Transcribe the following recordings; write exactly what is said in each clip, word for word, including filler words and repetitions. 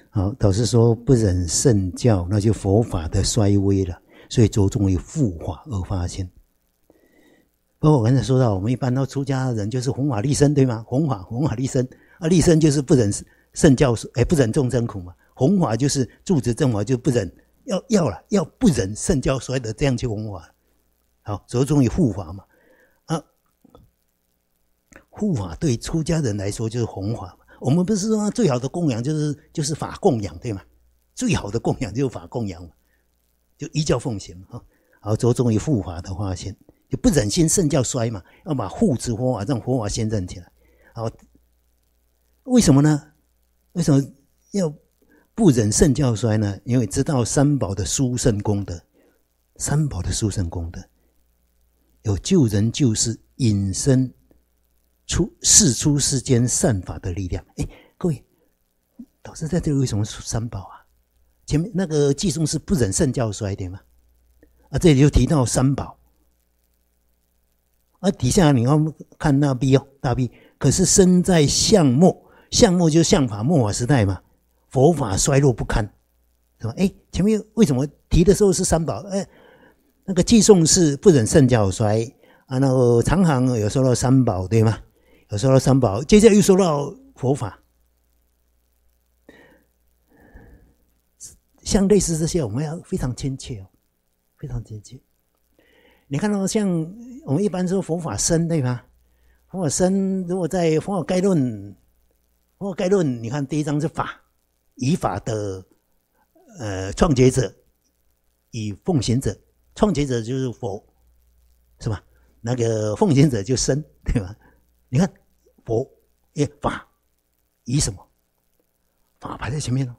好，导师说不忍圣教，那就佛法的衰微了，所以着重于护法而发心。包括我刚才说到，我们一般都出家的人就是弘法利生，对吗？弘法弘法利生啊，利生就是不忍圣教，哎，不忍众生苦嘛。弘法就是住持正法，就不忍要要了，要不忍圣教衰的这样去弘法。好，着重于护法嘛。啊，护法对出家人来说就是弘法嘛。我们不是说最好的供养就是就是法供养，对吗？最好的供养就是法供养嘛，就依教奉行哈。好，着重于护法的发现，就不忍心圣教衰嘛，要把护持佛法让佛法先认起来。好，为什么呢？为什么要不忍圣教衰呢？因为知道三宝的殊胜功德，三宝的殊胜功德有救人救世、引申出世出世间善法的力量。哎，各位，导师在这里为什么说三宝啊？前面那个偈颂是不忍圣教衰对吗？啊，这里就提到三宝。啊，底下你要看那 B 哦，大 B， 可是身在相末，相末就是相法末法时代嘛，佛法衰落不堪，是吧？哎，前面为什么提的时候是三宝？哎，那个偈颂是不忍圣教衰啊，那个长行有说到三宝对吗？有说到三宝，接着又说到佛法，像类似这些，我们要非常亲切哦，非常亲切。你看到像我们一般说佛法深对吗？佛法深，如果在佛法概论，佛法概论，你看第一章是法，以法的呃创觉者，以奉行者，创觉者就是佛，是吧？那个奉行者就深，对吧？你看佛也法，以什么？法排在前面了。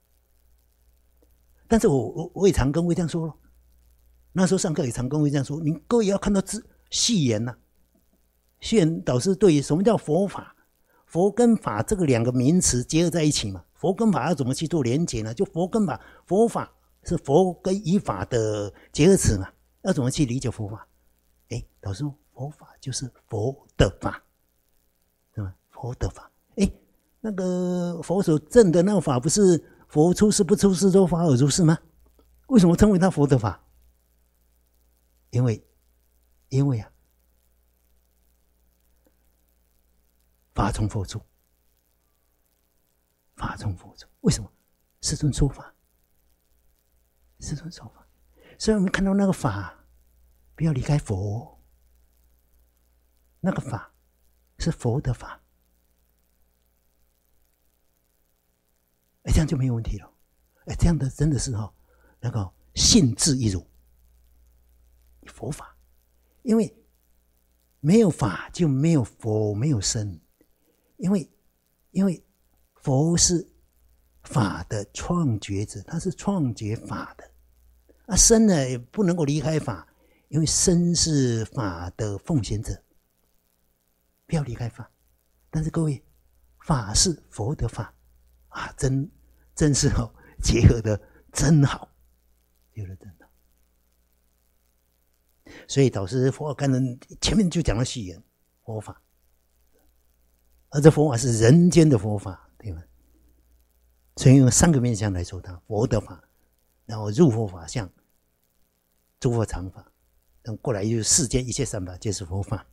但是我我我也常跟各位这样说了。那时候上课也常跟我这样说，你各位也要看到字细言呐、啊。细言导师对于什么叫佛法，佛跟法这个两个名词结合在一起嘛，佛跟法要怎么去做连结呢？就佛跟法，佛法是佛跟以法的结合词嘛，要怎么去理解佛法？哎，导师说佛法就是佛的法，是吧？佛的法，哎，那个佛所证的那个法不是佛出世不出世都法尔如是吗？为什么称为他佛的法？因为，因为啊，法从佛出，法从佛出。为什么？世尊说法，世尊说法。所以我们看到那个法，不要离开佛，那个法是佛的法，哎，这样就没有问题了。哎，这样的真的是哈、哦，那个信自一如。佛法，因为没有法就没有佛，没有身，因为因为佛是法的创觉者，他是创觉法的，啊，身呢也不能够离开法，因为身是法的奉行者，不要离开法。但是各位，法是佛的法啊，真真是哦，结合的真好，结合的真好。所以导师佛法概论前面就讲了序言佛法，而这佛法是人间的佛法，对吗？所以用三个面向来说它，佛的法，然后入佛法相，诸佛常法，等过来就是世间一切善法皆是佛法。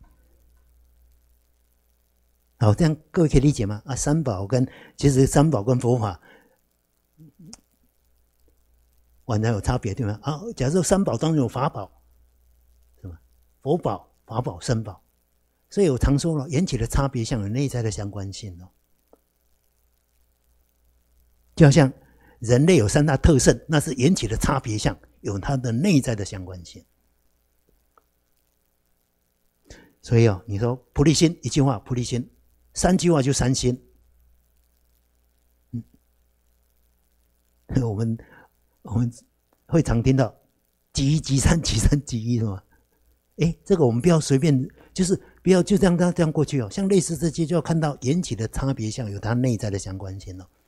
好，这样各位可以理解吗？啊，三宝跟其实三宝跟佛法完全有差别，对吗？啊，假设三宝当中有法宝。佛宝、法宝、僧宝，所以我常说了，缘起的差别相有内在的相关性哦。就好像人类有三大特性，那是缘起的差别相，有它的内在的相关性。所以哦，你说菩提心一句话，菩提心三句话就三心。嗯，我们我们会常听到即一即三即三即一，是吗？哎，这个我们不要随便，就是不要就这样这样过去哦。像类似这些，就要看到缘起的差别相有它内在的相关性哦。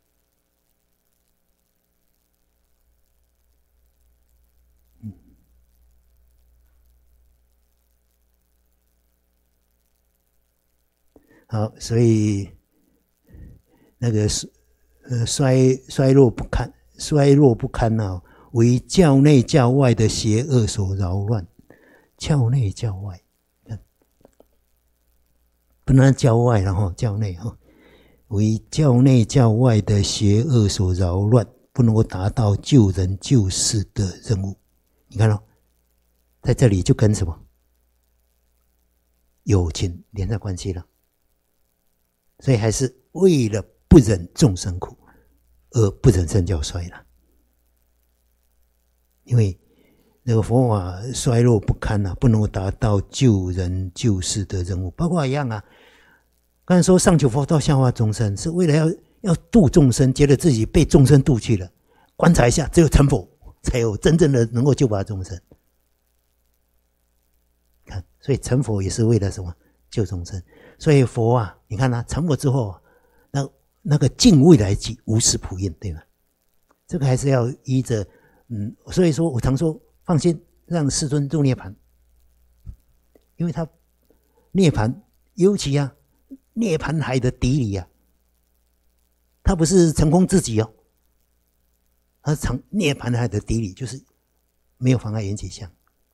嗯，好，所以那个是呃衰衰弱不堪，衰弱不堪啊，为教内教外的邪恶所扰乱。教内教外，看，不能教外了哈，教内哈，为教内教外的邪恶所扰乱，不能够达到救人救世的任务。你看哦，在这里就跟什么友情连在关系了，所以还是为了不忍众生苦而不忍圣教衰了。因为那个佛法衰落不堪啊，不能够达到救人救世的任务。包括一样啊，刚才说上求佛道下化众生，是为了要要度众生，觉得自己被众生度去了，观察一下，只有成佛才有真正的能够救拔众生。看，所以成佛也是为了什么？救众生。所以佛啊，你看啊，成佛之后啊，那那个尽未来际，无始普应，对吗？这个还是要依着，嗯，所以说我常说，放心，让世尊入涅槃，因为他涅槃，尤其啊，涅槃海的底里啊，他不是成功自己哦，他是成涅槃海的底里，就是没有妨碍缘起相。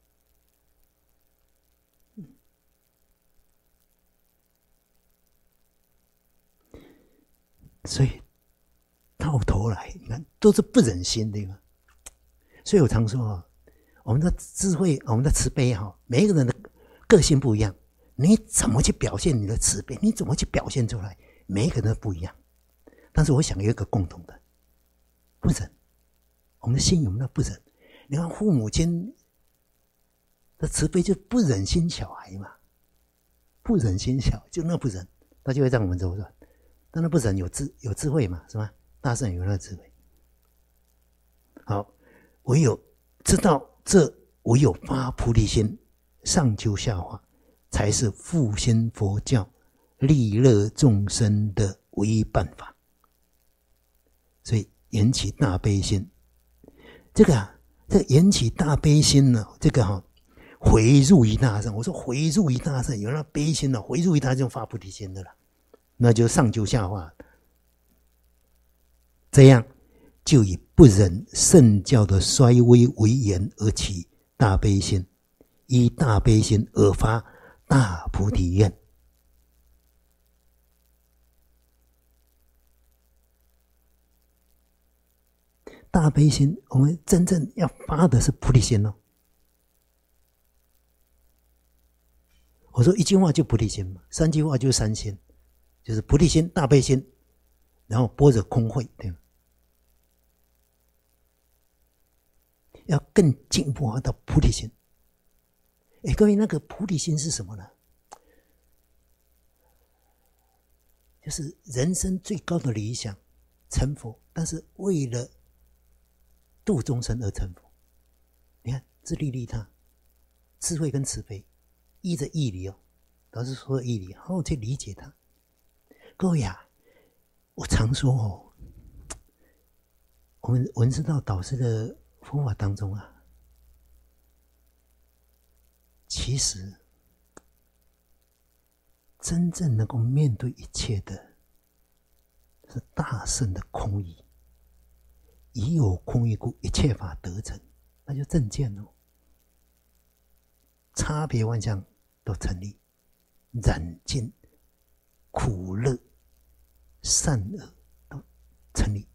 所以到头来，你看都是不忍心，对吗？所以我常说啊，我们的智慧，我们的慈悲哈，每一个人的个性不一样，你怎么去表现你的慈悲？你怎么去表现出来？每一个人都不一样。但是我想有一个共同的，不忍。我们的心有没有不忍？你看父母亲的慈悲就不忍心小孩嘛，不忍心小孩就那不忍，他就会让我们柔软。但那不忍有智有智慧嘛，是吧？大圣有那个智慧。好，唯有知道这，唯有发菩提心，上求下化，才是复兴佛教、利乐众生的唯一办法。所以缘起大悲心，这个啊，这个缘起大悲心呢，这个哈、啊，回入于大圣。我说回入于大圣，有那悲心呢、啊，回入于大圣发菩提心的了。那就上求下化，这样就以不忍圣教的衰微为言而起大悲心，依大悲心而发大菩提愿。大悲心，我们真正要发的是菩提心哦。我说一句话就菩提心嘛，三句话就是三心。就是菩提心、大悲心，然后般若空慧，对吗？要更进一步到菩提心。哎，各位，那个菩提心是什么呢？就是人生最高的理想，成佛，但是为了度众生而成佛。你看，自利利他，智慧跟慈悲，依着义理哦，老师说的义理，好好去理解它。各位啊，我常说哦，我们文思道导师的佛法当中啊，其实真正能够面对一切的是大圣的空义，以有空义故，一切法得成，那就正见哦，差别万象都成立，染尽苦乐善恶都成立。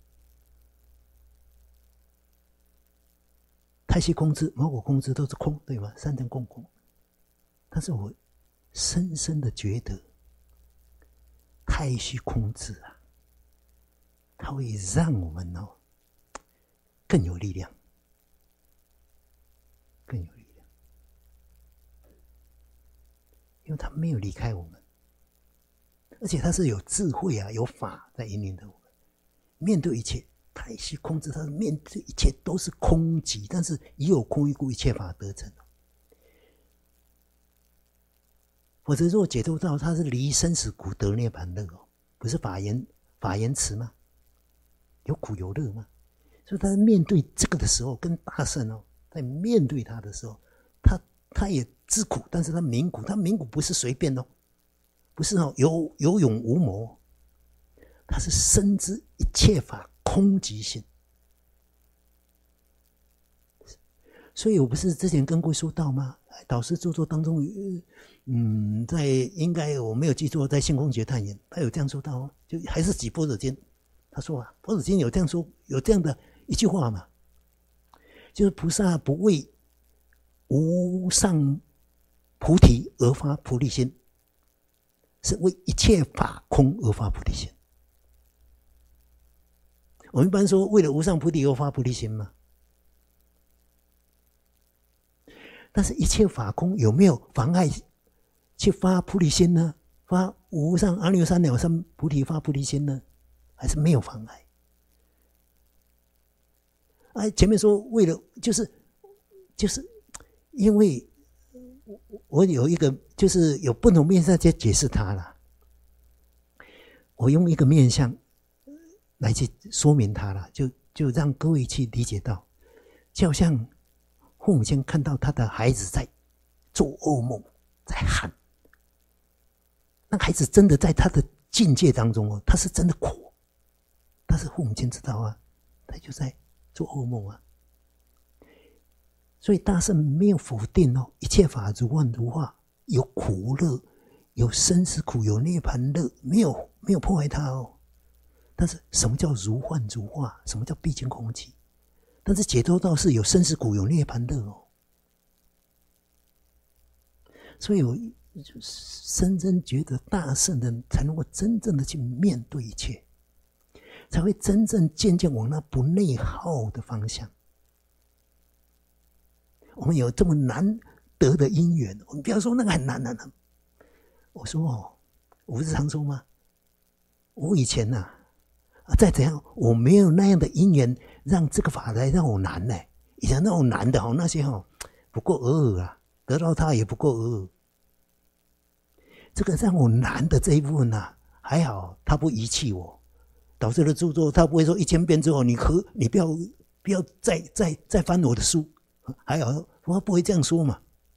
太虚空知、毛果空知都是空，对吗？三乘共空。但是我深深的觉得，太虚空知啊，它会让我们哦更有力量，更有力量，因为它没有离开我们。而且他是有智慧啊，有法在引领着我们。面对一切，太虚空知，他面对一切都是空寂，但是以有空义故，一切法得成。否则，若解脱道，他是离生死苦得涅槃乐哦，不是法言法言词吗？有苦有乐吗？所以他面对这个的时候，跟大圣哦，在面对他的时候，他他也知苦，但是他明苦，他明苦不是随便哦。不是哦，有有勇无谋， 他是深知一切法空即性。所以我不是之前跟各位说到吗？导师著作当中，嗯，在应该我没有记错，在《性空觉探言》，他有这样说到哦，就还是几般若经，他说啊，般若经有这样说，有这样的一句话嘛，就是菩萨不为无上菩提而发菩提心，是为一切法空而发菩提心。我们一般说为了无上菩提而发菩提心嘛。但是一切法空有没有妨碍去发菩提心呢？发无上阿耨三藐三菩提发菩提心呢？还是没有妨碍？啊，前面说为了就是就是因为我有一个就是有不同面向去解释它啦，我用一个面向来去说明它啦，就就让各位去理解到，就好像父母亲看到他的孩子在做噩梦，在喊，那孩子真的在他的境界当中哦，他是真的苦，但是父母亲知道啊，他就在做噩梦啊。所以大圣没有否定哦，一切法如幻如化，有苦乐，有生死苦，有涅槃乐，没有没有破坏它哦。但是什么叫如幻如化？什么叫毕竟空寂？但是解脱道是有生死苦，有涅槃乐哦。所以我就深深觉得大圣人才能够真正的去面对一切，才会真正渐渐往那不内耗的方向。我们有这么难得的因缘，我们不要说那个很难很难。我说哦，我不是常说吗？我以前啊，再怎样，我没有那样的因缘，让这个法来让我难呢。以前那种难的哈，那些哈不过尔尔啊，得到它也不过尔尔。这个让我难的这一部分啊，还好他不遗弃我。导师的著作，他不会说一千遍之后，你可你不要不要再再再翻我的书，还好他不会这样说嘛。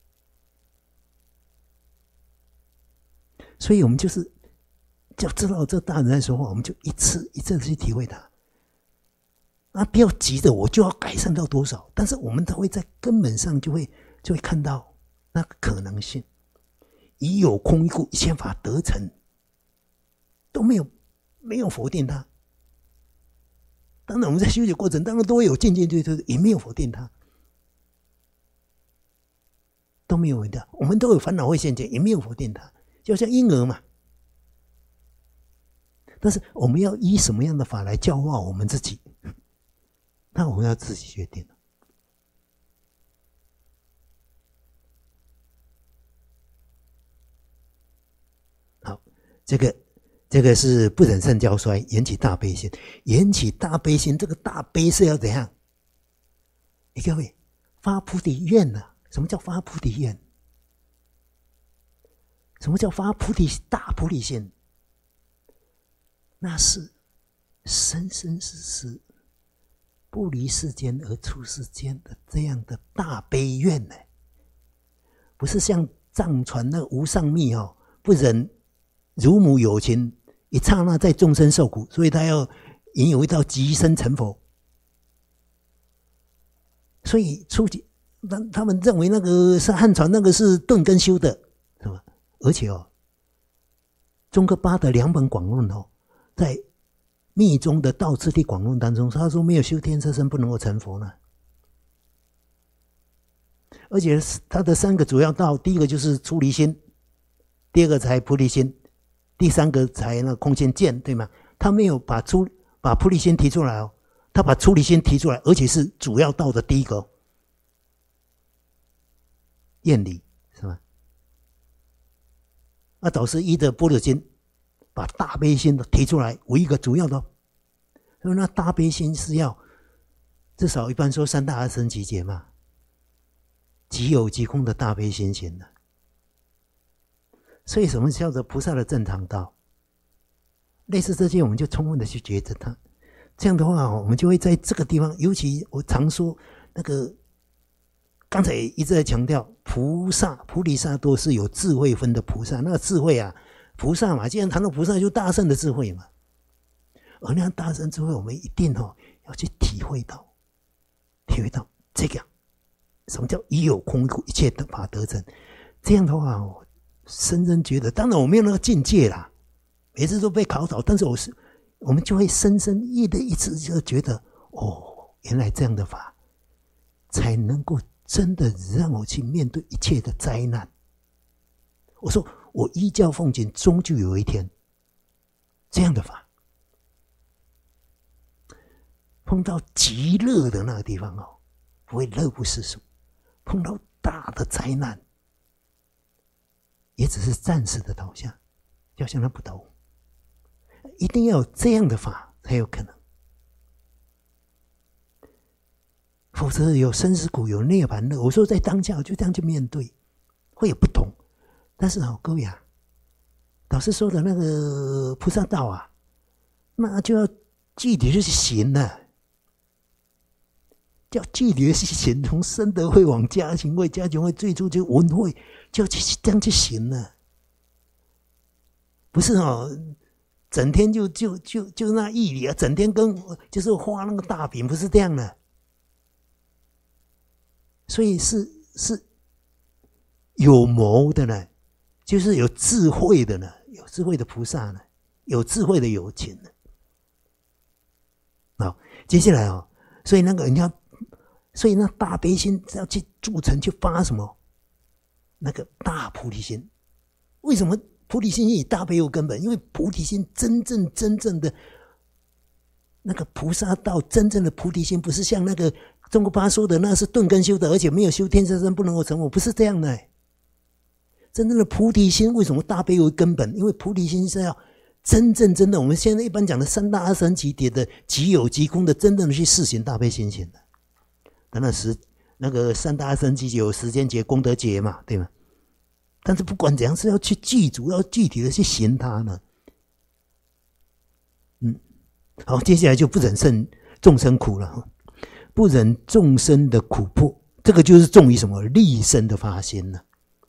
所以我们就是就知道这大人在说话，我们就一次一次的去体会它。啊，不要急着我就要改善到多少，但是我们都会在根本上就会就会看到那个可能性。以有空一故，一切法得成，都没有没有否定它。当然我们在修学过程当中都会有渐渐对对，也没有否定它，都没有否定它。我们都有烦恼会现前，也没有否定它，就像婴儿嘛。但是我们要依什么样的法来教化我们自己，那我们要自己决定。好，这个这个是不忍圣教衰，引起大悲心。引起大悲心，这个大悲是要怎样？你各位发菩提愿呢、啊？什么叫发菩提愿？什么叫发菩提大菩提心？那是生生世世不离世间而出世间的这样的大悲愿呢，不是像藏传那个无上密哦，不忍乳母有情，一刹那在众生受苦，所以他要引有一道即生成佛。所以初级，他们认为那个是汉传，那个是顿根修的，是吧？而且哦，宗喀巴的两本广论哦，在密宗的道次第广论当中，他说没有修天车身不能够成佛呢。而且他的三个主要道，第一个就是出离心，第二个才菩提心，第三个才那空性见，对吗？他没有把出把菩提心提出来哦，他把出离心提出来，而且是主要道的第一个厌离，是吧？那导师依的般若经，把大悲心提出来为一个主要的，所以那大悲心是要至少一般说三大阿僧祇劫嘛，即有即空的大悲心行的。所以什么叫做菩萨的正常道？类似这些我们就充分的去觉知它。这样的话我们就会在这个地方，尤其我常说那个刚才一直在强调菩萨菩提萨埵是有智慧分的菩萨，那个智慧啊，菩萨嘛，既然谈到菩萨就大圣的智慧嘛。 而那样大乘智慧，我们一定哦要去体会到，体会到这个什么叫一有空一切法得成。这样的话，我深深觉得，当然我没有那个境界啦，每次都被考倒，但是我是我们就会深深一的一次就觉得，哦，原来这样的法才能够真的让我去面对一切的灾难。我说我依教奉行，终究有一天这样的法碰到极乐的那个地方哦，不会乐不思蜀；碰到大的灾难，也只是暂时的倒下，就像那不倒。一定要有这样的法才有可能，否则有生死苦，有涅槃乐。我说在当下就这样去面对，会有不同。但是哦，各位啊，老师说的那个菩萨道啊，那就要具体的去行了，叫具体的去行，从生德会往家行会，家行会最初就文会，就要去这样去行了，不是哦。整天就就就就那义理啊，整天跟就是画那个大饼，不是这样的。所以是是有谋的呢，就是有智慧的呢，有智慧的菩萨呢，有智慧的有情呢。好，接下来哦，所以那个人家，所以那大悲心要去铸成，去发什么？那个大菩提心。为什么？菩提心以大悲为根本，因为菩提心真正真正的那个菩萨道，真正的菩提心不是像那个中国八说的，那是顿根修的，而且没有修天上身不能够成佛，不是这样的。真正的菩提心为什么大悲为根本？因为菩提心是要真正真的，我们现在一般讲的三大阿僧祇劫的即有即空的，真正的去示行大悲心行的。当然时那个三大阿僧祇劫有时间劫、功德劫嘛，对吗？但是不管怎样，是要去记住，要具体的去行它呢。嗯，好，接下来就不忍胜众生苦了，不忍众生的苦迫，这个就是重于什么立身的发心了。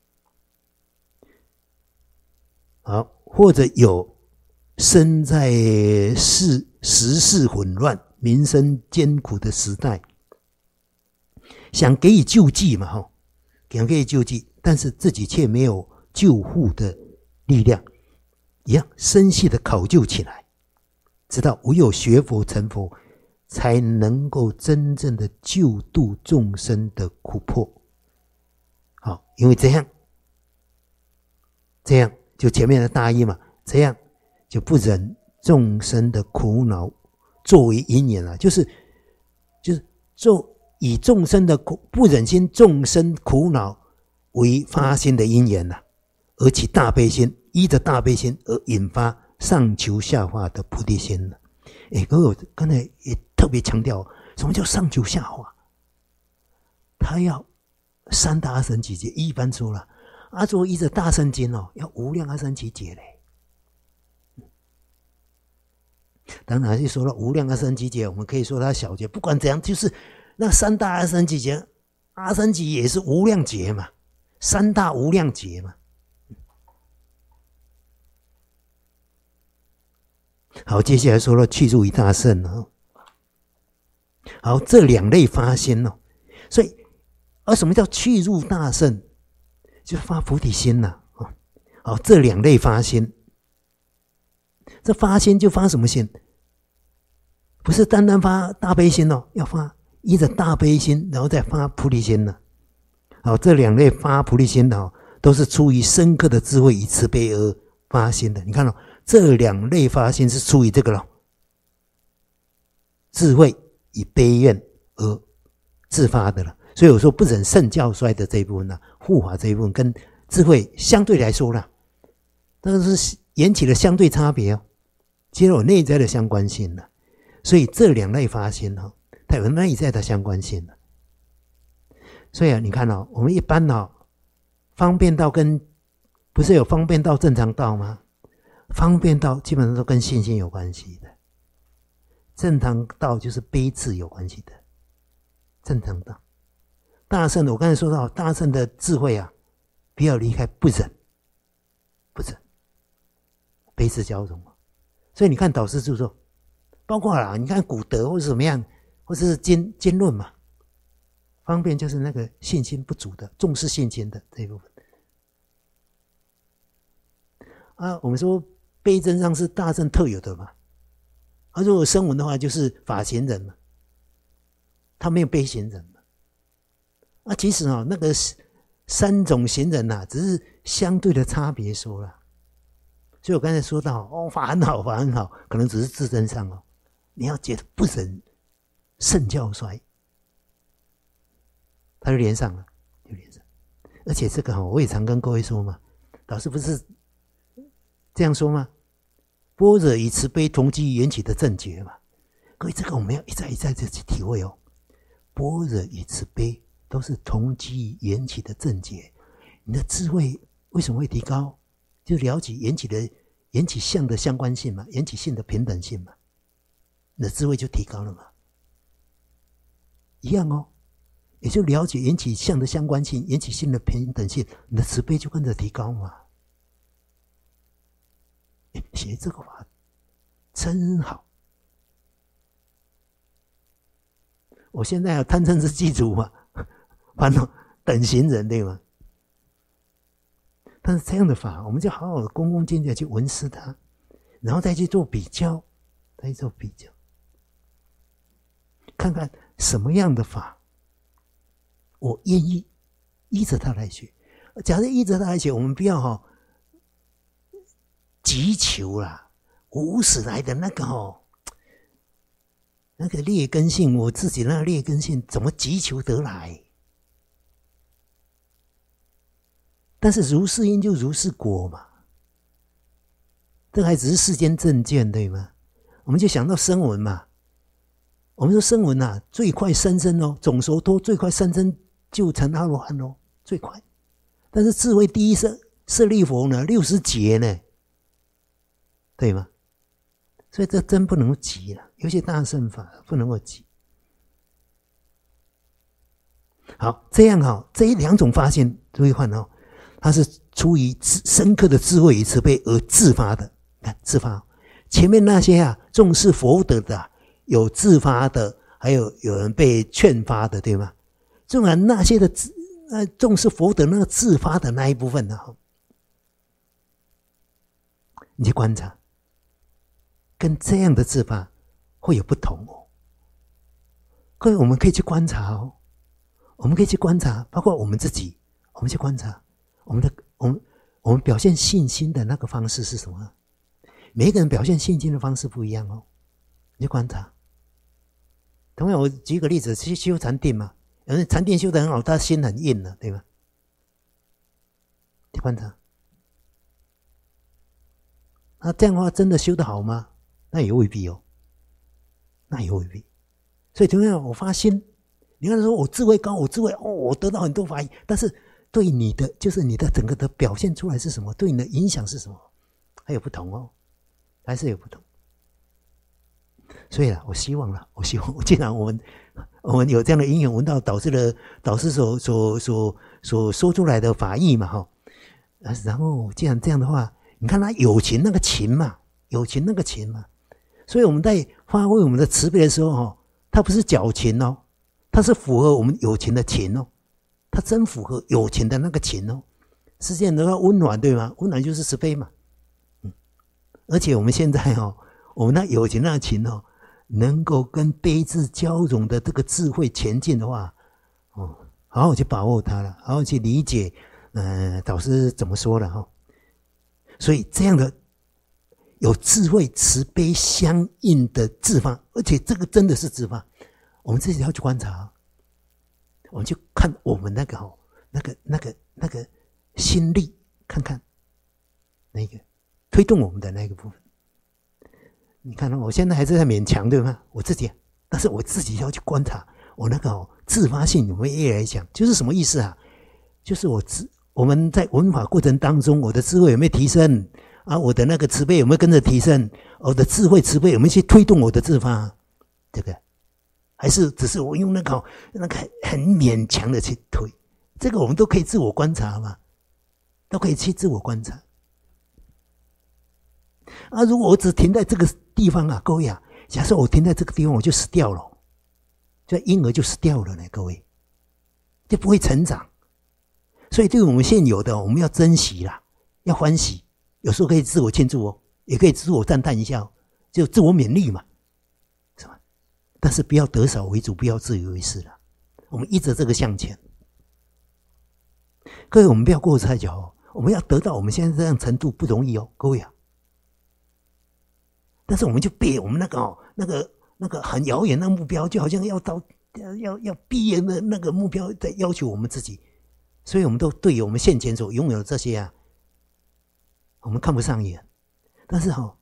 好，或者有身在世时事混乱、民生艰苦的时代，想给予救济嘛，哈，想给予救济。但是自己却没有救护的力量，一样深细的考究起来，直到唯有学佛成佛，才能够真正的救度众生的苦迫。好，因为这样，这样就前面的大意嘛，这样就不忍众生的苦恼作为因缘了，就是就是做以众生的苦不忍心众生苦恼为发心的因缘呐，而起大悲心，依着大悲心而引发上求下化的菩提心了。哎，各位，我刚才也特别强调，什么叫上求下化？他要三大阿僧祇劫，一般说了，阿卓依着大乘经哦，要无量阿僧祇劫嘞。当然就说了无量阿僧祇劫，我们可以说它小劫，不管怎样，就是那三大阿僧祇劫，阿僧祇也是无量劫嘛。三大无量劫嘛，好，接下来说了去入一大乘哦。好，这两类发心哦，所以，而什么叫去入大乘？就发菩提心呐、啊。好，这两类发心，这发心就发什么心？不是单单发大悲心哦，要发依着大悲心，然后再发菩提心呢。好，这两类发菩提心的，都是出于深刻的智慧与慈悲而发心的。你看哦，这两类发心是出于这个了，智慧与悲愿而自发的了。所以我说不忍圣教衰的这一部分呢，护法这一部分跟智慧相对来说啦，但是引起了相对差别哦，其实有内在的相关性了。所以这两类发心哦，它有内在的相关性了。所以啊，你看哦，我们一般哦，方便道跟不是有方便道、正常道吗？方便道基本上都跟信心有关系的，正常道就是悲智有关系的。正常道，大乘的我刚才说到，大乘的智慧啊，不要离开不忍，不忍，悲智交融。所以你看导师著作， 包括啦，你看古德或是怎么样，或是经经论嘛，方便就是那个信心不足的，重视信心的这一部分。啊，我们说悲真上是大乘特有的嘛，啊，如果声闻的话就是法行人嘛，他没有悲行人嘛。啊，其实啊、哦，那个三种行人呐、啊，只是相对的差别说了。所以我刚才说到，哦，法很好，法很好，可能只是自身上哦，你要觉得不忍圣教衰，他就连上了，就连上。而且这个哈、哦，我也常跟各位说嘛，老师不是这样说吗？般若以慈悲同机缘起的正觉嘛。各位，这个我们要一再一再的去体会哦。般若与慈悲都是同机缘起的正觉，你的智慧为什么会提高？就了解缘起的缘起相的相关性嘛，缘起性的平等性嘛，你的智慧就提高了嘛。一样哦，也就了解缘起相的相关性，缘起性的平等性，你的慈悲就跟着提高嘛。学这个法真好。我现在有贪嗔痴记住嘛，烦恼等行人对吗？但是这样的法，我们就好好的恭恭敬敬的去闻思它，然后再去做比较，再去做比较，看看什么样的法，我愿意依着它来学。假设依着它来学，我们不要哈、哦、急求啦，无始来的那个哦，那个劣根性，我自己那个劣根性怎么急求得来？但是如是因就如是果嘛，这还只是世间正见对吗？我们就想到声闻嘛，我们说声闻啊，最快三生哦，总熟脱最快三生就成阿罗汉哦，最快。但是智慧第一舍舍利弗呢，六十劫呢，对吗？所以这真不能急了，有些大乘法不能够急。好，这样哦，这两种发现注意看哦。它是出于深刻的智慧与慈悲而自发的，看自发。前面那些啊，重视佛德的、啊，有自发的，还有有人被劝发的，对吗？纵然那些的呃重视佛德那个自发的那一部分呢、啊，你去观察，跟这样的自发会有不同哦。各位，我们可以去观察哦，我们可以去观察，包括我们自己，我们去观察。我们的我们我们表现信心的那个方式是什么？每一个人表现信心的方式不一样哦，你去观察。同样，我举个例子，去修禅定嘛，有人禅定修得很好，他心很硬了，对吗？去观察。那这样的话，真的修得好吗？那也未必哦，那也未必。所以同样，我发心，你看说我智慧高，我智慧哦，我得到很多法益，但是对你的就是你的整个的表现出来是什么？对你的影响是什么？还有不同哦，还是有不同。所以啦，我希望啦，我希望，既然我们我们有这样的因缘闻到导师的导师所所所所说出来的法义嘛，哈，然后既然这样的话，你看他有情那个情嘛，有情那个情嘛，所以我们在发挥我们的慈悲的时候，哈，它不是矫情哦，它是符合我们有情的情哦。它真符合有情的那个情哦，世间的话温暖对吗？温暖就是慈悲嘛，嗯，而且我们现在哦，我们那有情那个情哦，能够跟悲智交融的这个智慧前进的话，哦，好好去把握它了，好好去理解，呃，导师怎么说了哈、哦。所以这样的有智慧慈悲相应的自发，而且这个真的是自发，我们自己要去观察。我们就看我们那个哦，那个那个那个心力，看看那个推动我们的那个部分。你看我现在还是在勉强对吗？我自己，但是我自己要去观察我那个哦自发性有没有越来越强，就是什么意思啊？就是我自我们在闻法过程当中，我的智慧有没有提升啊？我的那个慈悲有没有跟着提升？我的智慧慈悲有没有去推动我的自发？这个。还是只是我用那个那个很勉强的去推，这个我们都可以自我观察嘛，都可以去自我观察。啊，如果我只停在这个地方啊，各位啊， 假设我停在这个地方，我就死掉了，这婴儿就死掉了呢，各位，就不会成长。所以对于我们现有的，我们要珍惜啦，要欢喜，有时候可以自我庆祝哦，也可以自我赞叹一下哦，就自我勉励嘛，是吧？但是不要得少为主，不要自以为是啦。我们依着这个向前。各位，我们不要过踩脚哦，我们要得到我们现在这样程度不容易哦，各位啊。但是我们就背我们那个哦，那个那个很遥远的目标，就好像要到要要要毕业的那个目标，在要求我们自己。所以我们都对于我们现前所拥有的这些啊，我们看不上眼。但是哦，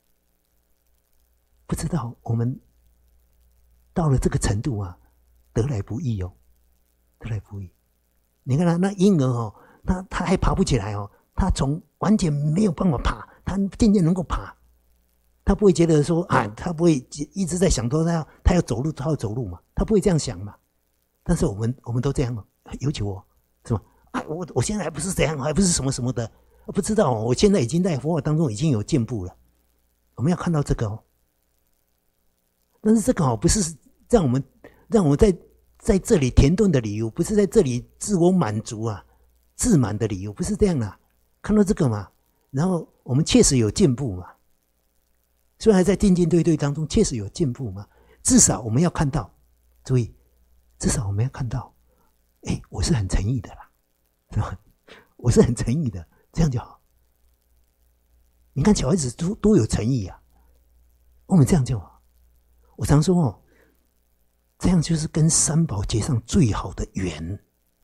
不知道我们到了这个程度啊，得来不易哦，得来不易。你看他那婴儿哦，他他还爬不起来哦，他从完全没有办法爬，他渐渐能够爬，他不会觉得说啊，他不会一直在想说他要他要走路，他要走路嘛，他不会这样想嘛。但是我们我们都这样哦，尤其我。是吧？啊，我我现在还不是这样，还不是什么什么的，不知道、哦。我现在已经在佛法当中已经有进步了，我们要看到这个哦。但是这个哦，不是让我们让我们在在这里停顿的理由，不是在这里自我满足啊、自满的理由，不是这样啦、啊。看到这个嘛，然后我们确实有进步嘛。虽然在进进退退当中确实有进步嘛，至少我们要看到，注意，至少我们要看到。哎，我是很诚意的啦，是吧？我是很诚意的，这样就好。你看小孩子多多有诚意啊，我们这样就好。我常说哦，这样就是跟三宝结上最好的缘。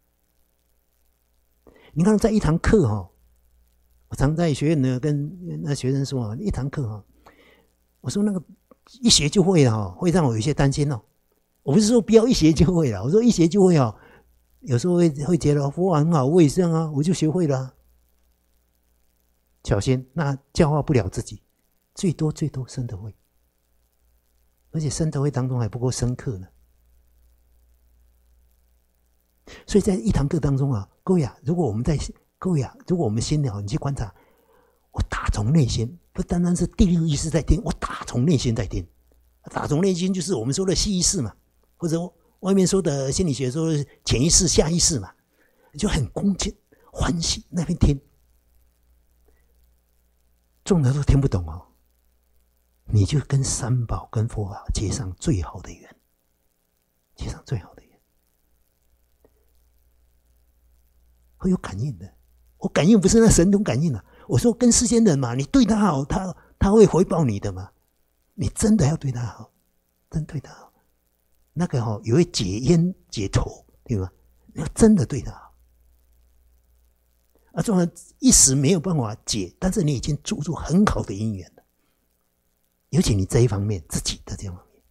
你看，在一堂课哦，我常在学院呢跟那学生说啊，一堂课哦，我说那个一学就会了哦，会让我有些担心哦。我不是说不要一学就会了，我说一学就会哦。有时候会会觉得佛法很好，我也这样啊，我就学会了、啊。小心，那教化不了自己，最多最多生德会，而且生德会当中还不够深刻呢。所以在一堂课当中啊，各位啊，如果我们在各位啊，如果我们心里好，你去观察，我打从内心，不单单是第六意识在听，我打从内心在听，打从内心就是我们说的细意识嘛，或者外面说的心理学说的潜意识、下意识嘛，就很恭敬、欢喜那边听，众人都听不懂哦，你就跟三宝、跟佛法结上最好的缘，结上最好的缘，会有感应的。我感应不是那神通感应啊，我说跟世间人嘛，你对他好，他他会回报你的嘛，你真的要对他好，真对他好。那个哦，也会解冤解仇，对吧？你要真的对他好，啊，纵然一时没有办法解，但是你已经注入很好的因缘了。尤其你这一方面自己的这方面，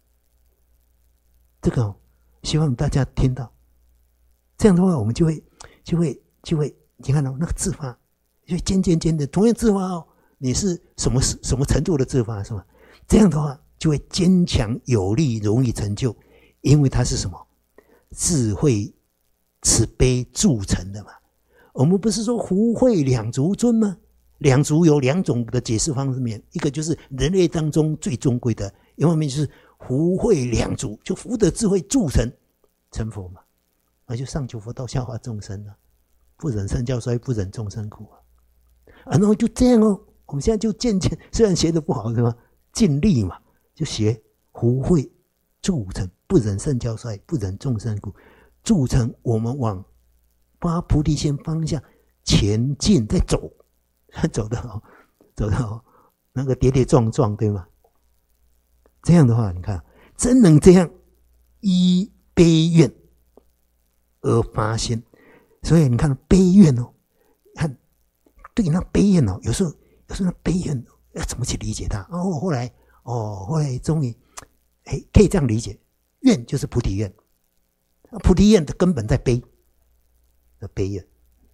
这个、哦、希望大家听到，这样的话，我们就会就会就会，你看到、哦、那个自发，就渐渐渐的，同样自发哦，你是什么什么程度的自发是吧？这样的话。就会坚强有力，容易成就，因为它是什么？智慧、慈悲铸成的嘛。我们不是说福慧两足尊吗？两足有两种的解释方面，一个就是人类当中最尊贵的，一方面就是福慧两足，就福德智慧铸成成佛嘛，那就上求佛道，下化众生啊，不忍圣教衰，不忍众生苦啊。啊，然后就这样哦，我们现在就渐渐，虽然学得不好，是吧？尽力嘛。就学福慧铸成，不忍圣教衰，不忍众生苦，铸成我们往发菩提心方向前进，在走，走到走到那个跌跌撞撞，对吗？这样的话，你看，真能这样依悲愿而发心，所以你看悲愿哦，看对那悲愿哦，有时候有时候那悲愿要怎么去理解它？哦，后来。哦，后来终于，哎，可以这样理解，愿就是菩提愿，菩提愿的根本在悲，的悲愿，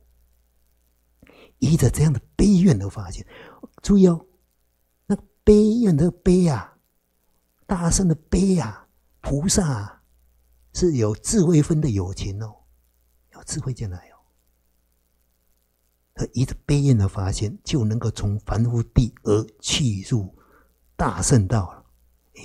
依着这样的悲愿而发现，注意哦，那悲愿的悲啊，大圣的悲啊，菩萨啊，是有智慧分的友情哦，有智慧进来哦，而依着悲愿而发现，就能够从凡夫地而去入大圣道了。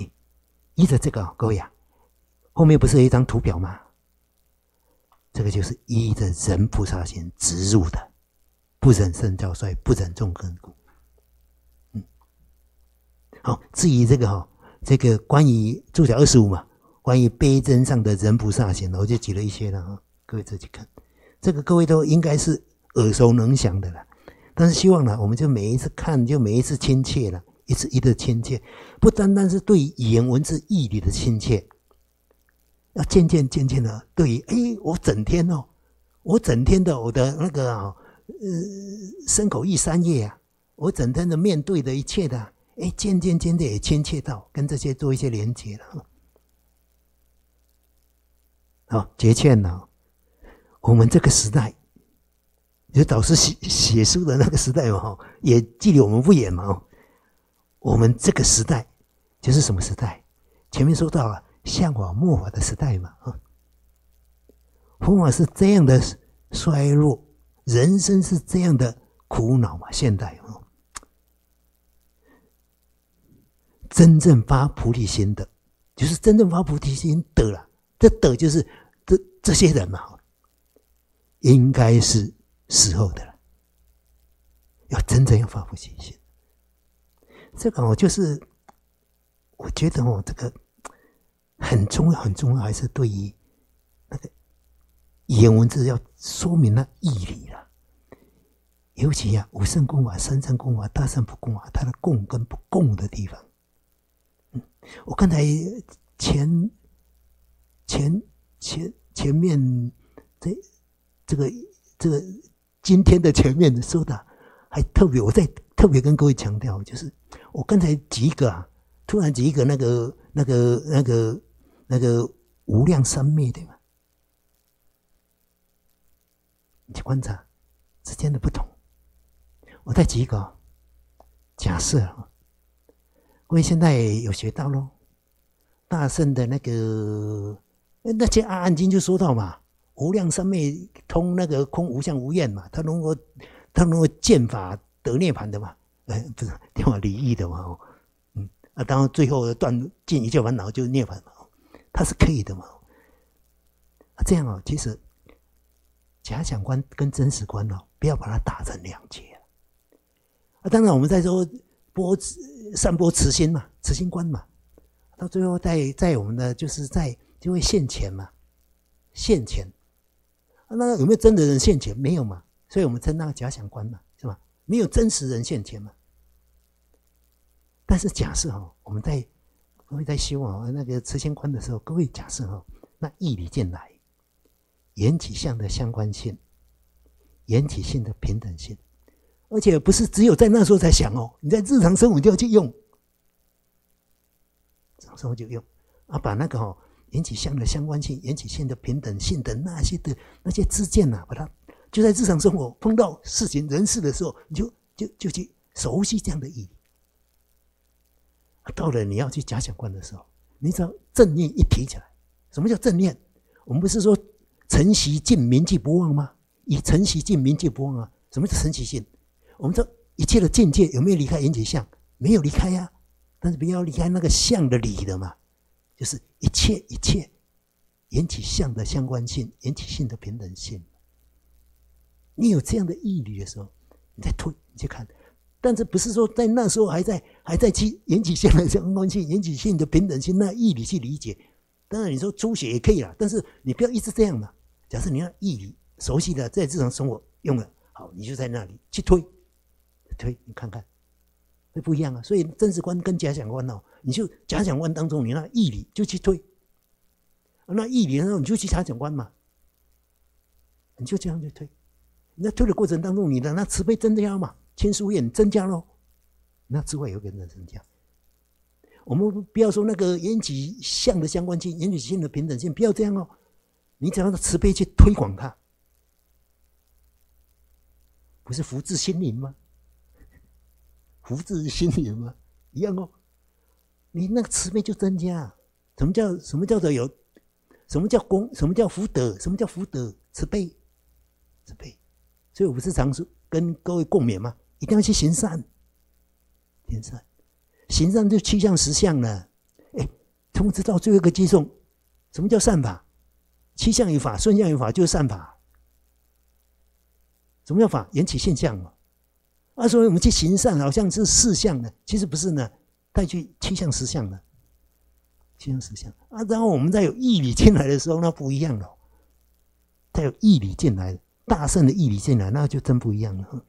依着这个，各位啊，后面不是有一张图表吗？这个就是依着人菩萨心植入的，不忍身教衰，不忍众根苦。嗯，好，至于这个哈、哦，这个关于注脚二十五嘛，关于悲真上的人菩萨心，我就举了一些了哈，各位自己看，这个各位都应该是耳熟能详的了。但是希望呢，我们就每一次看，就每一次亲切了，一次一次亲切，不单单是对语言文字义理的亲切。要渐渐渐渐的，对于哎，我整天哦，我整天的我的那个啊，呃，身口意三业啊，我整天的面对的一切的、啊，哎，渐渐渐渐也亲切到，跟这些做一些连接了。好，结劝呢，我们这个时代，就导师写写书的那个时代嘛，也距离我们不远嘛。我们这个时代就是什么时代？前面说到了。向往末法的时代嘛，啊，佛法是这样的衰弱，人生是这样的苦恼嘛。现代啊，真正发菩提心的，就是真正发菩提心的了。这的就是这这些人嘛，应该是时候的了，要真正要发菩提心。这个我就是我觉得哦，这个。很重要，很重要，还是对于那个语言文字要说明那义理了。尤其啊，五圣供法、三圣供法、大圣不供法，它的供跟不供的地方。嗯，我刚才前前前前面这这个这个今天的前面说的，还特别，我再特别跟各位强调，就是我刚才举一个啊，突然举一个那个那个那个。那个无量三昧对吗？你去观察之间的不同。我再举一个假设啊，各位现在有学到咯，大圣的那个那些阿含经就说到嘛，无量三昧通那个空无相无愿嘛，他能够他能够见法得涅槃的嘛，呃，不是见法离义的嘛，哦，嗯，啊，当然最后断尽一切烦恼就是涅槃嘛。它是可以的嘛？啊，这样哦，其实假想观跟真实观哦，不要把它打成两截啊。当然，我们在说播散播慈心嘛，慈心观嘛，到最后在在我们的就是在就会现前嘛，现前。啊，那有没有真的人现前？没有嘛，所以我们称那个假想观嘛，是吧？没有真实人现前嘛。但是假设哦，我们在各位在修啊那个慈心观的时候，各位假设哈，那义理见来，缘起相的相关性，缘起性的平等性，而且不是只有在那时候才想哦，你在日常生活就要去用，日常生活就用啊，把那个哦缘起相的相关性、缘起性的平等性的那些的那些知见呐、啊，把它就在日常生活碰到事情人事的时候，你就就就去熟悉这样的义理。到了你要去假想观的时候，你只要正念一提起来，什么叫正念？我们不是说晨习静铭记不忘吗？以晨习静铭记不忘啊。什么叫晨习静？我们说一切的境界有没有离开缘起相？没有离开呀、啊，但是不要离开那个相的理的嘛，就是一切一切缘起相的相关性，缘起性的平等性。你有这样的义理的时候，你再推，你去看。但是不是说在那时候还在还在去缘起性的相关性、缘起性的平等性那义理去理解？当然你说初学也可以啦，但是你不要一直这样嘛。假设你要义理熟悉的在日常生活用了，好，你就在那里去推推，你看看会不一样啊。所以真实观跟假想观哦，你就假想观当中你那义理就去推，那义理的时候你就去假想观嘛，你就这样去推。你在推的过程当中，你的那慈悲增加嘛。千疏远增加咯，那智慧有跟着增加。我们不要说那个缘起相的相关性、缘起性的平等性，不要这样哦。你只要慈悲去推广它，不是福至心灵吗？福至心灵吗？一样哦。你那个慈悲就增加。什么叫什么叫做有？什么叫功？什么叫福德？什么叫福德？慈悲，慈悲。所以我不是常说跟各位共勉吗？一定要去行善，行善，行善就七项十项了。哎， 通知到最后一个寄送，什么叫善法？七相于法，顺相于法就是善法。什么叫法？缘起现象嘛。啊，所以我们去行善，好像是四相的，其实不是呢，带去七相十相的，七相十相啊。然后我们再有义理进来的时候，那不一样了。再有义理进来，大圣的义理进来，那就真不一样了。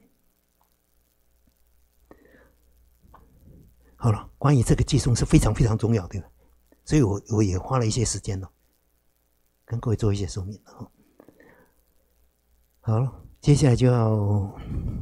好了，关于这个寄送是非常非常重要的，所以我我也花了一些时间了，跟各位做一些说明了。好了，接下来就要。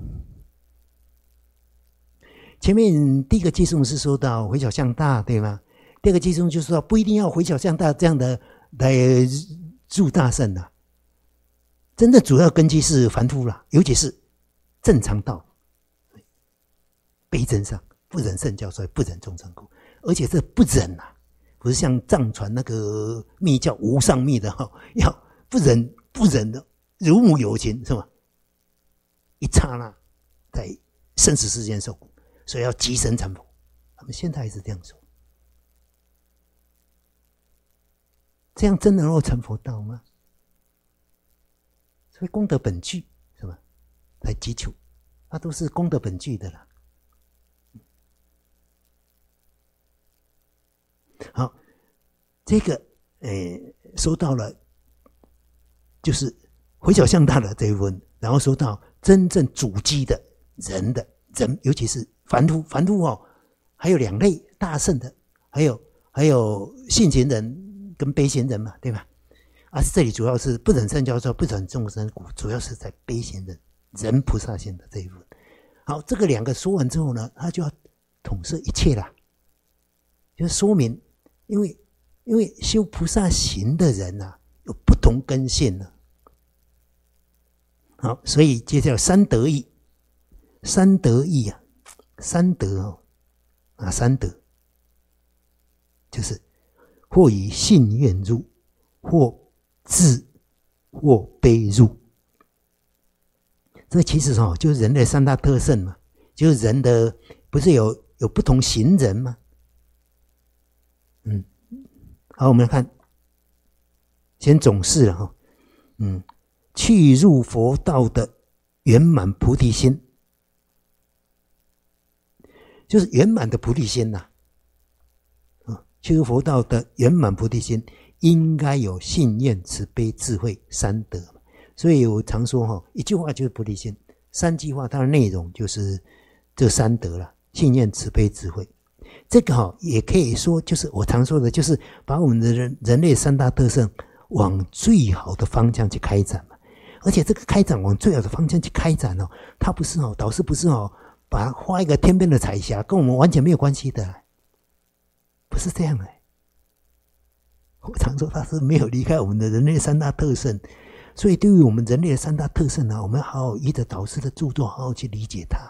前面第一个寄送是说到回小向大，对吗？第二个寄送就是说不一定要回小向大这样的来入大圣的、啊，真正主要根基是凡夫啦，尤其是正常道，悲真上不忍圣教，所以不忍众生苦，而且这不忍啊，不是像藏传那个密教无上密的哈、哦，要不忍不忍的如母有情是吧？一刹那在生死世间受苦。所以要极深成佛，他们现在还是这样说。这样真的能够成佛道吗？所以功德本具是吧？来基础，那都是功德本具的啦。好，这个呃说到了，就是回小向大的这一部分，然后说到真正主基的人的人，尤其是。凡夫，凡夫哦，还有两类大圣的，还有还有信行人跟悲行人嘛，对吧？啊，这里主要是不忍圣教授，不忍众生苦，主要是在悲行人、人菩萨行的这一部分。好，这个两个说完之后呢，他就要统摄一切啦，就是说明，因为因为修菩萨行的人啊，有不同根性呢。好，所以接下来三得意，三得意啊。三德哦，啊，三德就是或以信愿入，或智，或悲入。这其实哦，就是人的三大特性嘛，就是人的不是有有不同行人吗？嗯，好，我们来看，先总释了哈，嗯，去入佛道的圆满菩提心。就是圆满的菩提心呐、啊，啊，去入佛道的圆满菩提心，应该有信愿、慈悲、智慧三德。所以我常说哈，一句话就是菩提心，三句话它的内容就是这三德了：信愿、慈悲、智慧。这个哈也可以说，就是我常说的，就是把我们的人人类三大特性往最好的方向去开展嘛。而且这个开展往最好的方向去开展哦，它不是哦，导师不是哦。把它画一个天边的彩霞，跟我们完全没有关系的，不是这样的。我常说它是没有离开我们的人类三大特性，所以对于我们人类的三大特性呢，我们好好依着导师的著作，好好去理解它。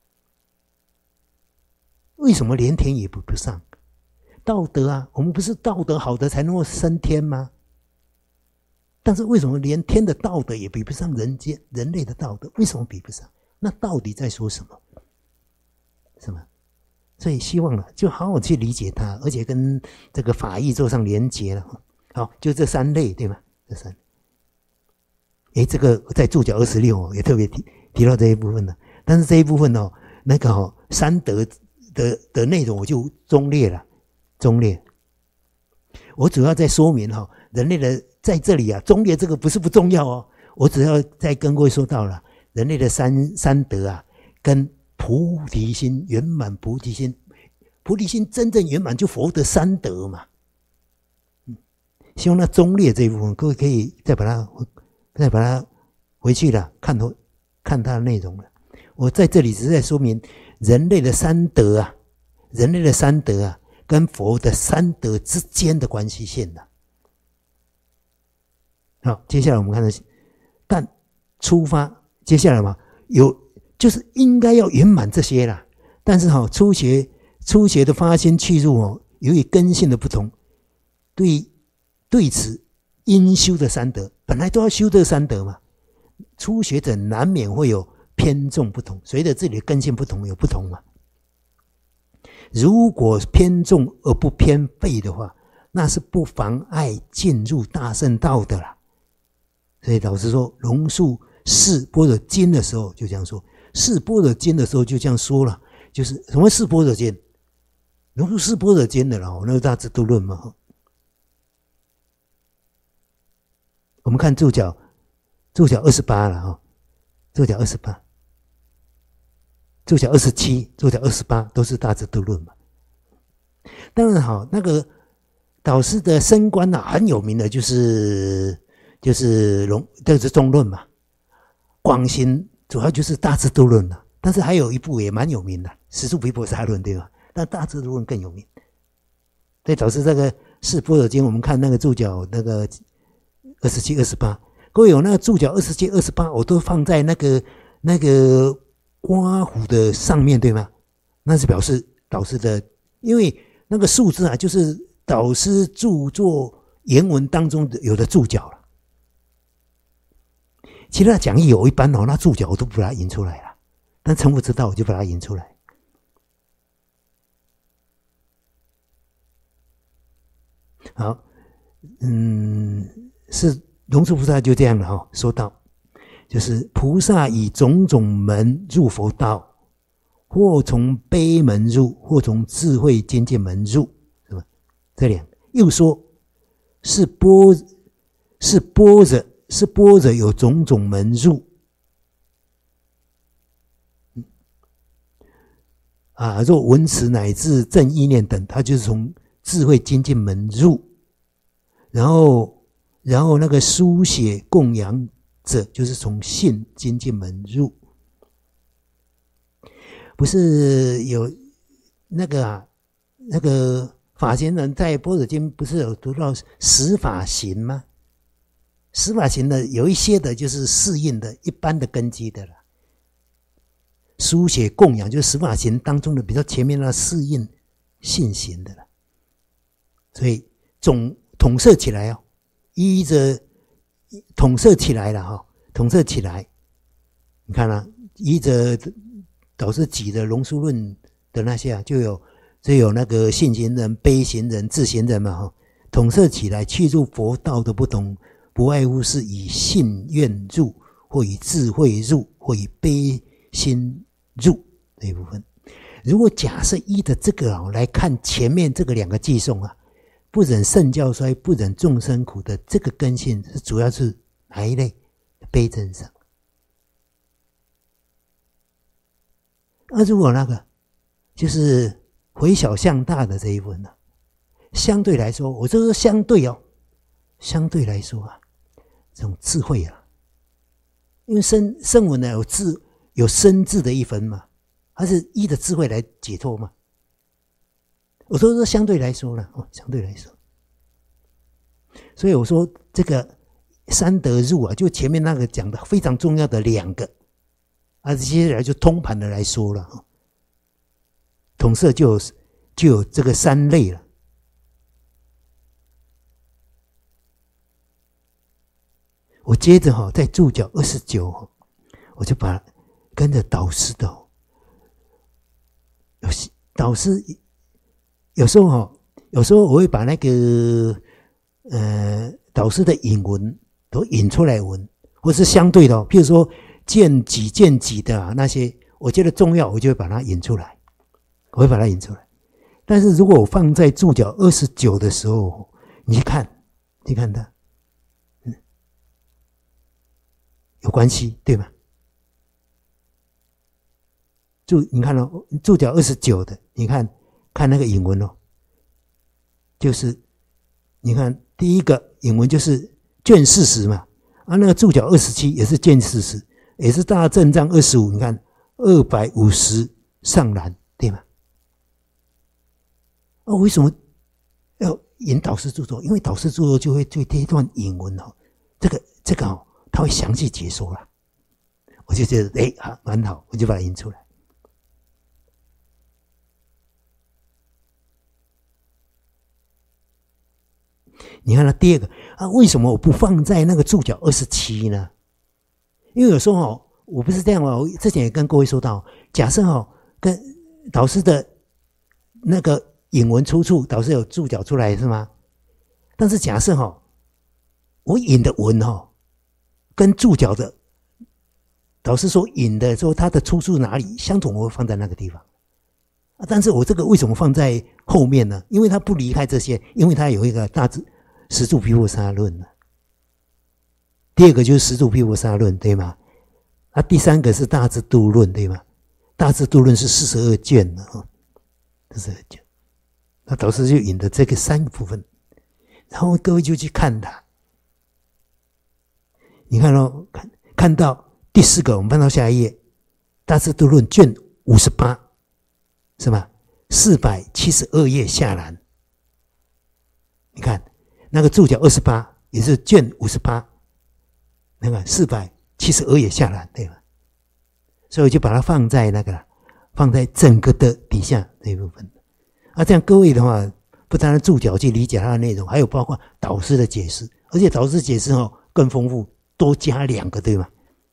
为什么连天也比不上？道德啊，我们不是道德好的才能够升天吗？但是为什么连天的道德也比不上人间人类的道德？为什么比不上？那到底在说什么？是吗？所以希望呢，就好好去理解它，而且跟这个法义做上连结了。好，就这三类，对吗？这三类。诶，这个在注脚二十六也特别提提到这一部分了。但是这一部分哦，那个哦，三德的的内容我就中略了，中略。我主要在说明哈、哦，人类的在这里啊，中略这个不是不重要哦，我只要再跟各位说到了人类的三三德啊，跟菩提心圆满，菩提心，菩提心真正圆满就佛的三德嘛。嗯，希望那中略这一部分，各位可以再把它再把它回去了看头看它的内容了。我在这里只是在说明人类的三德啊，人类的三德啊，跟佛的三德之间的关系线的。好，接下来我们看的，但出发接下来嘛，有就是应该要圆满这些啦。但是哈、哦，初学初学的发心去入哦，由于根性的不同，对对此应修的三德，本来都要修这三德嘛。初学者难免会有偏重不同，随着自己的根性不同有不同嘛。如果偏重而不偏废的话， 那是不妨碍进入大乘道的啦。所以老师说龙树释般若经的时候就这样说，释般若经的时候就这样说了，就是什么释般若经？龙树释般若经的啦，那个大智度论嘛。我们看注脚，注脚二十八了哈，注脚二十八，注脚二十七，注脚二十八都是大智度论嘛。当然好，那个导师的升官啊，很有名的就是就是龙，这是中论嘛。广行主要就是大智度论了，但是还有一部也蛮有名的，十住毗婆沙论，对吧？但大智度论更有名。对，导师这个释般若经，我们看那个注脚那个二十七、二十八，各位有那个注脚二十七、二十八，我都放在那个那个刮胡的上面，对吗？那是表示导师的，因为那个数字啊，就是导师著作原文当中的有的注脚了。其他讲义有一般哦，那注脚我都不把它引出来了，但陈父知道我就把它引出来。好，嗯，是龙树菩萨就这样了哈、哦，说到就是菩萨以种种门入佛道，或从悲门入，或从智慧渐渐门入，是吧？这两个又说是般是般若是般若有种种门入，啊，若闻持乃至正意念等，它就是从智慧精进门入，然后然后那个书写供养者就是从信精进门入。不是有那个啊那个法贤人在般若经不是有读到十法行吗？十法行的有一些的就是适应的一般的根基的了，书写供养就是十法行当中的比较前面的适应信行的了。所以总统摄起来哦，依着统摄起来了哈、哦，统摄起来，你看啊，依着导师举的龙树论的那些啊，就有就有那个信行人、悲行人、智行人嘛哈、哦，统摄起来去入佛道的不同，不外乎是以信愿入，或以智慧入，或以悲心入这一部分。如果假设依的这个啊来看前面这个两个偈颂啊。不忍圣教衰，不忍众生苦的这个根性是主要是哪一类？悲增上。那、啊、如果那个就是回小向大的这一部分呢、啊，相对来说，我就说相对哦，相对来说啊，这种智慧啊，因为圣圣文呢有智有深智的一分嘛，它是依着智慧来解脱嘛。我说说相对来说了哦，相对来说，所以我说这个三德入啊，就前面那个讲的非常重要的两个，啊，接下来就通盘的来说了哦。统摄就有就有这个三类了。我接着哈、哦，在注脚二十九哈，我就把跟着导师的、哦，有导师。有时候哈，有时候我会把那个呃导师的引文都引出来闻，或是相对的、哦，譬如说见己见己的、啊、那些，我觉得重要，我就会把它引出来，我会把它引出来。但是如果我放在注脚二十九的时候，你去看，你看它，嗯，有关系，对吗？注你看哦，注脚二十九的，你看。看那个引文哦，就是你看第一个引文就是卷四十嘛，啊，那个注脚二十七也是卷四十，也是大正章二十五，你看二百五十上栏，对吗？啊，为什么要引导师著作？因为导师著作就会对这一段引文哦，这个这个哦，他会详细解说了，我就觉得哎，好蛮好，我就把它引出来。你看它第二个啊，为什么我不放在那个注脚二十七呢？因为有时候哦，我不是这样哦，我之前也跟各位说到，假设哦，跟导师的那个引文出处，导师有注脚出来是吗？ 但是假设哈、哦，我引的文哈、哦，跟注脚的导师说引的说它的出处哪里相同，我会放在那个地方。啊，但是我这个为什么放在后面呢？因为它不离开这些，因为它有一个大致十住毗婆沙论呢。第二个就是十住毗婆沙论，对吗？啊，第三个是大智度论，对吗？大智度论是四十二卷的啊，四十二卷。那导师就引的这个三个部分，然后各位就去看它。你看哦，看看到第四个，我们翻到下一页，大智度论卷五十八。是吧？四百七十二页下栏，你看那个注脚二十八，也是卷五十八，那个四百七十二页下栏，对吧？所以我就把它放在那个，放在整个的底下这一部分。啊，这样各位的话，不单单注脚去理解它的内容，还有包括导师的解释，而且导师解释哦更丰富，多加两个，对吗？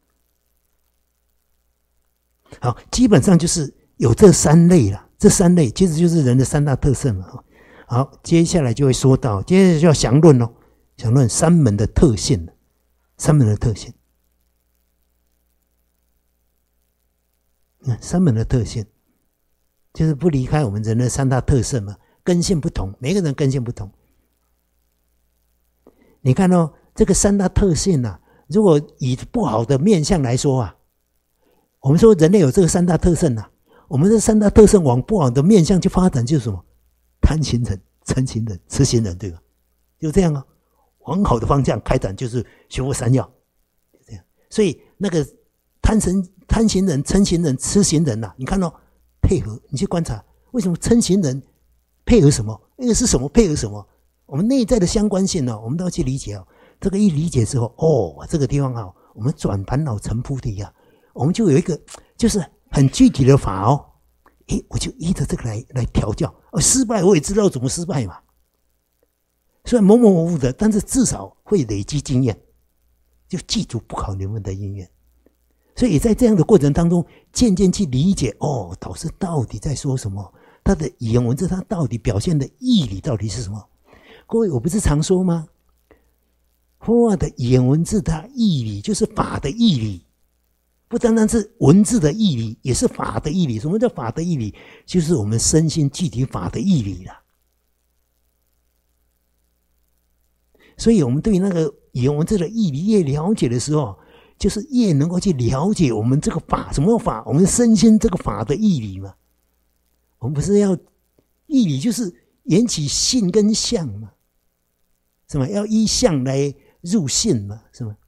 好，基本上就是有这三类啦，这三类其实就是人的三大特色嘛。好，接下来就会说到，接着就要详论哦，详论三门的特性，三门的特性。三门的特性就是不离开我们人的三大特色嘛，根性不同，每个人根性不同。你看哦，这个三大特性啊，如果以不好的面向来说啊，我们说人类有这个三大特性啊，我们这三大特性往不好的面向去发展，就是什么？贪心人、嗔心人、痴心人，对吧？就这样啊，往好的方向开展就是学佛三要，就这样。所以那个贪神、贪心人、嗔心人、痴心人啊，你看哦，配合你去观察，为什么嗔心人配合什么？那个是什么配合什么？我们内在的相关性呢、哦，我们都要去理解哦。这个一理解之后，哦，这个地方好，我们转烦恼成菩提啊。我们就有一个就是很具体的法哦，诶，我就依着这个来来调教。哦，失败我也知道怎么失败嘛，虽然模模糊糊的，但是至少会累积经验，就记住不考灵魂的因缘。所以在这样的过程当中，渐渐去理解哦，导师到底在说什么，他的语言文字他到底表现的义理到底是什么？各位，我不是常说吗？佛法的语言文字它义理就是法的义理。不单单是文字的义理，也是法的义理。什么叫法的义理？就是我们身心具体法的义理啦。所以我们对那个语言文字的义理越了解的时候，就是越能够去了解我们这个法，什么法？我们身心这个法的义理嘛。我们不是要义理，就是缘起性跟相嘛，是吗？要依相来入性嘛，是吗？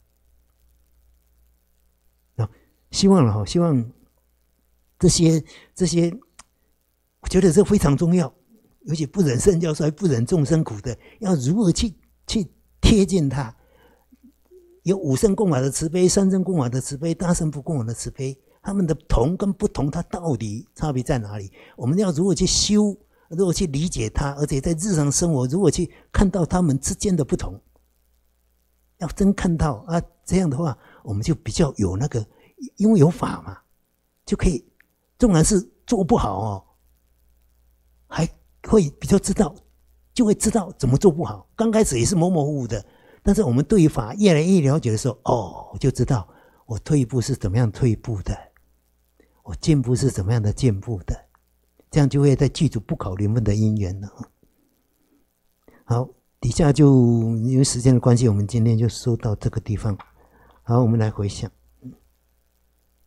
希望了哈，希望这些这些，我觉得这非常重要。尤其不忍圣教衰，不忍众生苦的，要如何去去贴近它？有五圣供法的慈悲，三圣供法的慈悲，大圣不供法的慈悲，他们的同跟不同，它到底差别在哪里？我们要如何去修？如何去理解它？而且在日常生活，如何去看到他们之间的不同？要真看到啊，这样的话，我们就比较有那个。因为有法嘛，就可以，纵然是做不好哦，还会比较知道，就会知道怎么做不好。刚开始也是模模糊糊的，但是我们对于法越来越了解的时候，哦，我就知道我退一步是怎么样退一步的，我进步是怎么样的进步的，这样就会在记住不考灵魂的因缘了。好，底下就因为时间的关系，我们今天就说到这个地方。好，我们来回想。